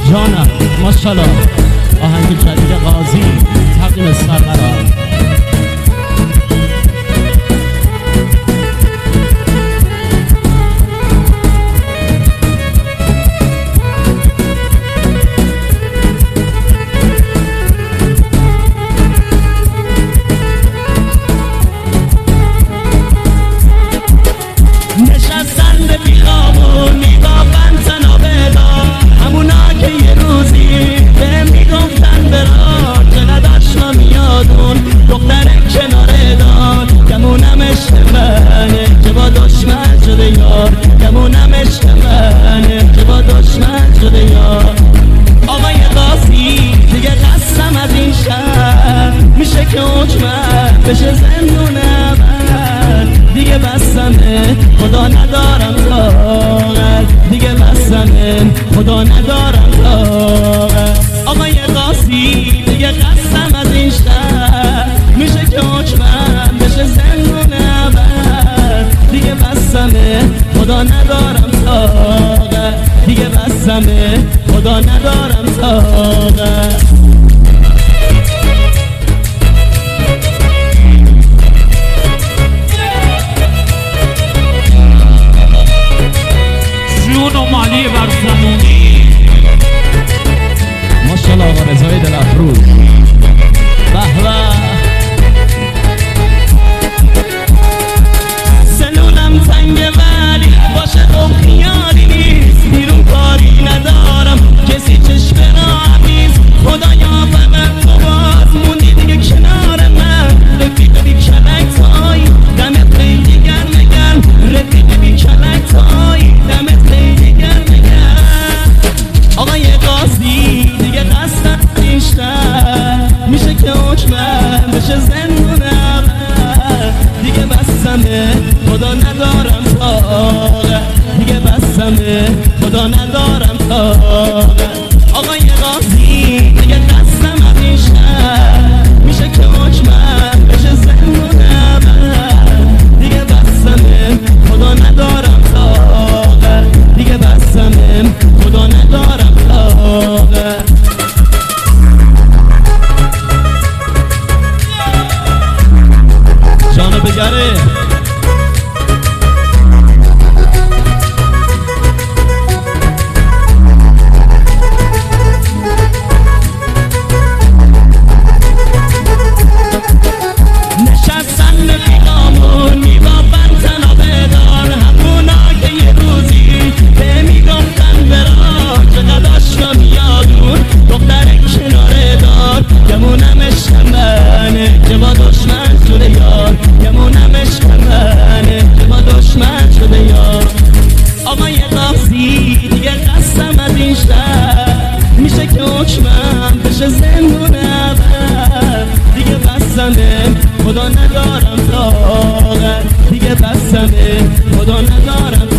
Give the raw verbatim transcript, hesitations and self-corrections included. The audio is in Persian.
جانم ماشاءالله. آهنگ جدید قاضی تقدیم سرقرار. نشستن به بیخامون میبافن تنابدا، همونا که یه روزی به میگفتن برا، چقدر شما میادون دختر کناره دار، گمونم عشق منه که با دشمن شده یار، گمونم عشق منه که با دشمن شده یار. آقای قاضی دیگه قسم از این شهر میشه که حکمت بشه زندون ابد، دیگه بسمه خدا ندارم طاقت، دیگه بسمه خدا ندارم طاقت. آقای قاضی دیگه قسم از این شهر میشه که حکمت بشه زندون ابد، دیگه بسمه خدا ندارم طاقت، دیگه بسمه خدا ندارم طاقت. جون و مالی بر زمونی. ماشاءالله آقا رضای دل افروز. به به. سلولم تنگه ولی باشه خوب خیالی نیست، بیرون کاری ندارم کسی چشم را نیست، خدایا فقط تو باز موندی دیگه کنار من، رفیق بی کلک تایی دمت خیلی گرمه گرم، رفیق بی کلک تایی دمت خیلی گرمه گرم. آقای قاضی دیگه قصد بیشتر میشه که حکمم بشه زندون ابد، دیگه بسمه خدا ندارم طاقت، دیگه بسمه خدا ندارم طاقت. آقای قاضی دیگه قسم از این شهر میشه که حکمم بشه زندون ابد، دیگه بسمه خدا ندارم طاقت، دیگه بسمه خدا ندارم طاقت. جان بگره. نشستن به بیخامون میبافن تنابه دار، همونا که یه روزی به میگفتن برا، چقدر عشقا میادون دختر کناره دار، گمونم عشق منه که با دشمن شده یار، گمونم عشق منه که با دشمن شده یار. آقای قاضی دیگه قسم از این شهر میشه که حکمم بشه زندون ابد، دیگه بسمه خدا ندارم طاقت، دیگه بسمه خدا ندارم